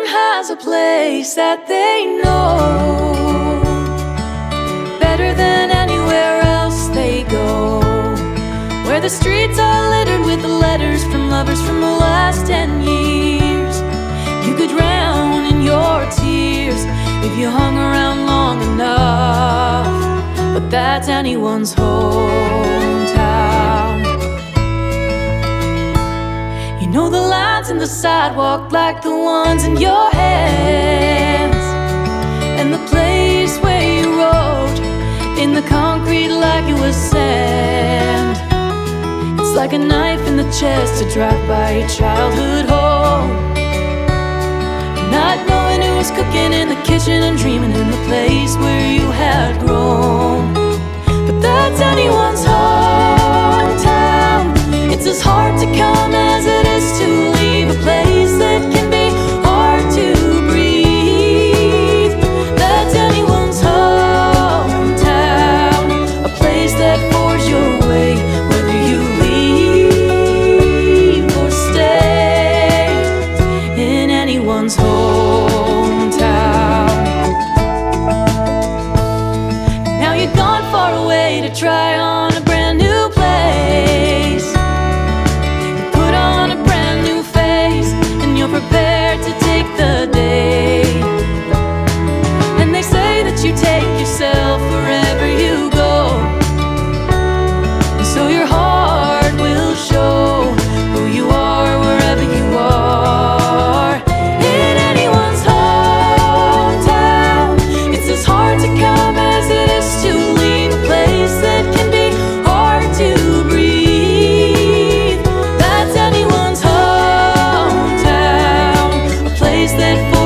Everyone has a place that they know better than anywhere else they go, where the streets are littered with letters from lovers from the last 10 years. You could drown in your tears if you hung around long enough, but that's anyone's hometown. You know the lines in the sidewalk like the ones in your hands, and the place where you wrote in the concrete like it was sand. It's like a knife in the chest to drive by your childhood home, not knowing who was cooking in the kitchen and dreaming in the place where you had grown. But that's anyone's hometown. It's as hard to come as it is to leave, a place that can be hard to breathe. That's anyone's hometown, a place that forges your way, whether you leave or stay in anyone's hometown. Now you've gone far away to try on a brand new place. You put on a brand new face and you're prepared to take the day. And they say that you take yourself wherever you go, and so your heart will show who you are wherever you are. In anyone's hometown, it's as hard to come as it is to leave, a place that can be hard to breathe. That's anyone's hometown, a place that